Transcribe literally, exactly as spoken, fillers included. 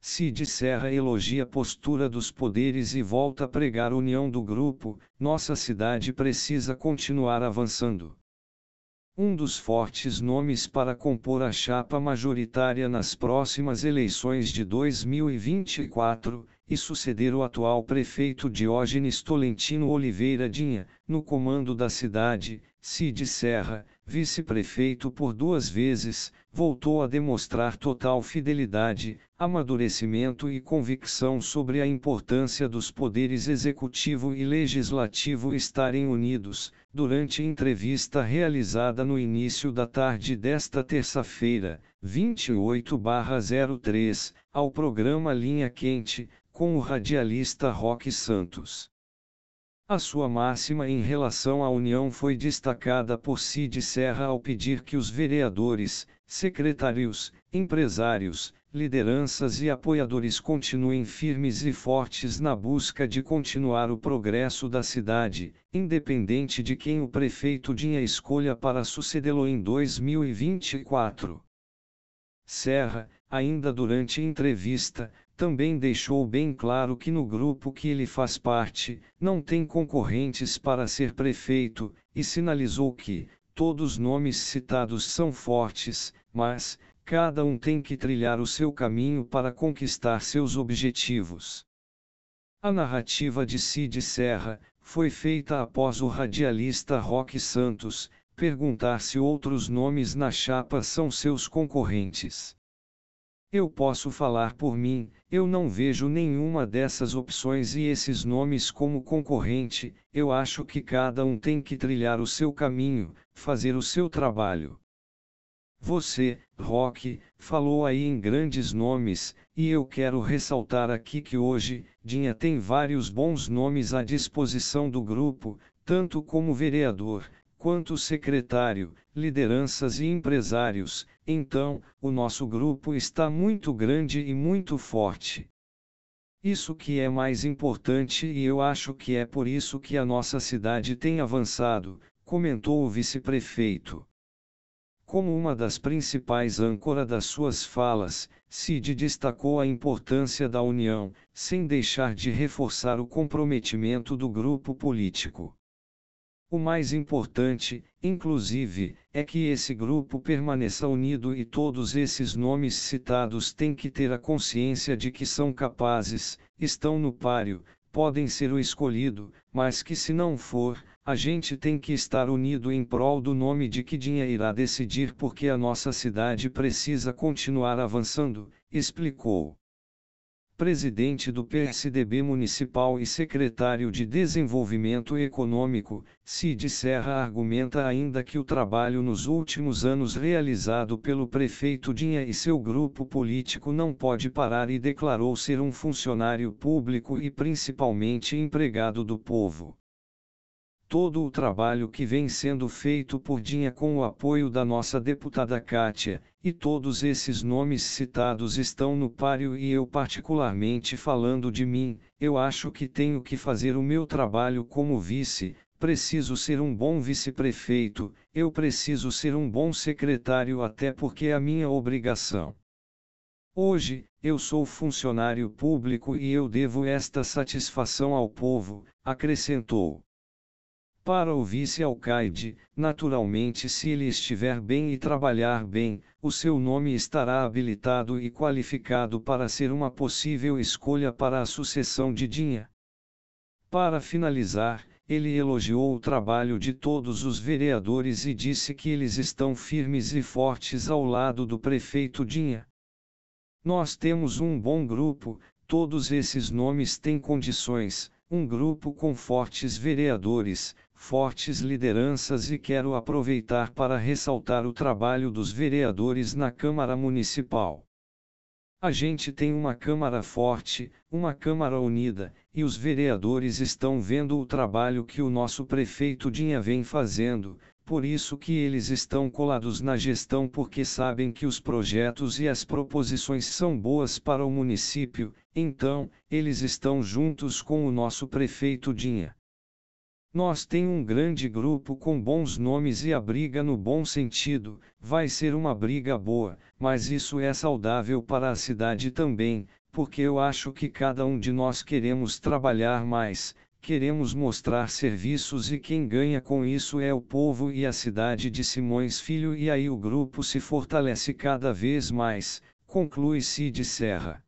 Cid Serra elogia a postura dos poderes e volta a pregar a união do grupo. Nossa cidade precisa continuar avançando. Um dos fortes nomes para compor a chapa majoritária nas próximas eleições de dois mil e vinte e quatro, e suceder o atual prefeito Diógenes Tolentino Oliveira Dinha, no comando da cidade. Cid Serra, vice-prefeito por duas vezes, voltou a demonstrar total fidelidade, amadurecimento e convicção sobre a importância dos poderes executivo e legislativo estarem unidos. Durante entrevista realizada no início da tarde desta terça-feira, vinte e oito barra zero três, ao programa Linha Quente, com o radialista Roque Santos. A sua máxima em relação à união foi destacada por Cid Serra ao pedir que os vereadores, secretários, empresários, lideranças e apoiadores continuem firmes e fortes na busca de continuar o progresso da cidade, independente de quem o prefeito Dinha escolha para sucedê-lo em dois mil e vinte e quatro. Serra, ainda durante entrevista, também deixou bem claro que no grupo que ele faz parte, não tem concorrentes para ser prefeito, e sinalizou que, todos os nomes citados são fortes, mas, cada um tem que trilhar o seu caminho para conquistar seus objetivos. A narrativa de Cid Serra foi feita após o radialista Roque Santos perguntar se outros nomes na chapa são seus concorrentes. Eu posso falar por mim, eu não vejo nenhuma dessas opções e esses nomes como concorrente. Eu acho que cada um tem que trilhar o seu caminho, fazer o seu trabalho. Você, Roque, falou aí em grandes nomes, e eu quero ressaltar aqui que hoje, Dinha tem vários bons nomes à disposição do grupo, tanto como vereador, quanto secretário, lideranças e empresários. Então, o nosso grupo está muito grande e muito forte. Isso que é mais importante e eu acho que é por isso que a nossa cidade tem avançado, comentou o vice-prefeito. Como uma das principais âncoras das suas falas, Cid destacou a importância da união, sem deixar de reforçar o comprometimento do grupo político. O mais importante, inclusive, é que esse grupo permaneça unido e todos esses nomes citados têm que ter a consciência de que são capazes, estão no páreo, podem ser o escolhido, mas que se não for, a gente tem que estar unido em prol do nome de que Dinha irá decidir porque a nossa cidade precisa continuar avançando, explicou. Presidente do P S D B Municipal e secretário de Desenvolvimento Econômico, Cid Serra argumenta ainda que o trabalho nos últimos anos realizado pelo prefeito Dinha e seu grupo político não pode parar e declarou ser um funcionário público e principalmente empregado do povo. Todo o trabalho que vem sendo feito por Dinha com o apoio da nossa deputada Kátia, e todos esses nomes citados estão no páreo e eu particularmente falando de mim, eu acho que tenho que fazer o meu trabalho como vice, preciso ser um bom vice-prefeito, eu preciso ser um bom secretário até porque é a minha obrigação. Hoje, eu sou funcionário público e eu devo esta satisfação ao povo, acrescentou. Para o vice-alcaide, naturalmente se ele estiver bem e trabalhar bem, o seu nome estará habilitado e qualificado para ser uma possível escolha para a sucessão de Dinha. Para finalizar, ele elogiou o trabalho de todos os vereadores e disse que eles estão firmes e fortes ao lado do prefeito Dinha. Nós temos um bom grupo, todos esses nomes têm condições, um grupo com fortes vereadores, fortes lideranças e quero aproveitar para ressaltar o trabalho dos vereadores na Câmara Municipal. A gente tem uma Câmara forte, uma Câmara unida, e os vereadores estão vendo o trabalho que o nosso prefeito Dinha vem fazendo, por isso que eles estão colados na gestão porque sabem que os projetos e as proposições são boas para o município, então, eles estão juntos com o nosso prefeito Dinha. Nós tem um grande grupo com bons nomes e a briga no bom sentido, vai ser uma briga boa, mas isso é saudável para a cidade também, porque eu acho que cada um de nós queremos trabalhar mais, queremos mostrar serviços e quem ganha com isso é o povo e a cidade de Simões Filho e aí o grupo se fortalece cada vez mais, conclui Cid Serra.